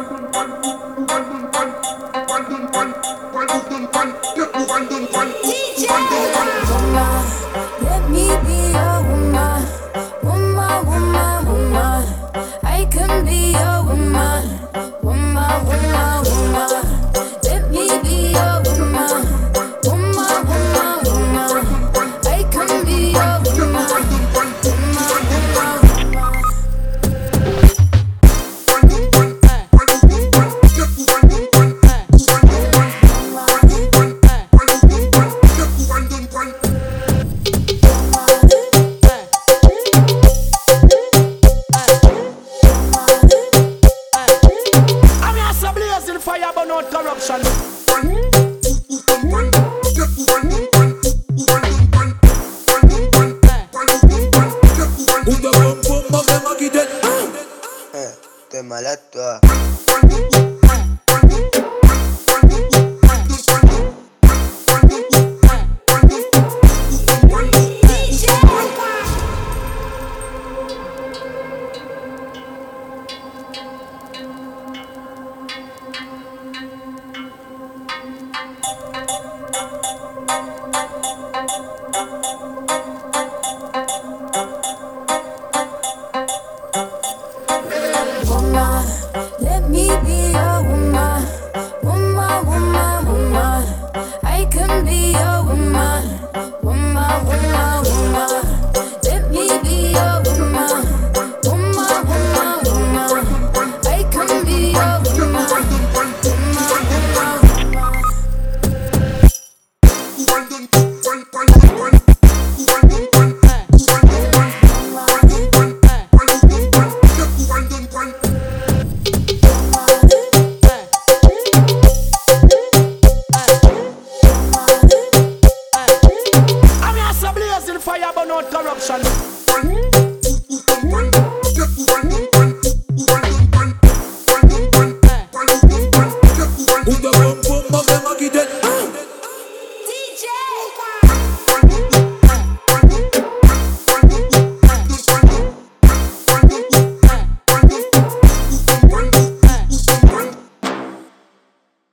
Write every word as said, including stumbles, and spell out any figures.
Woman, let me be your woman. Woman, woman, woman. I can be your woman. Woman, woman, woman. Let me be your woman. Woman, woman, woman. I can be your woman. Woman, woman, woman. Fire burn out corruption. T'es malade toi. Woman, let me be your woman. Woman, woman, woman. I can be your woman. Woman, woman, woman. Let me be your woman. Woman, woman, woman. I can be your woman. Woman, woman, woman. Fire burn out corruption.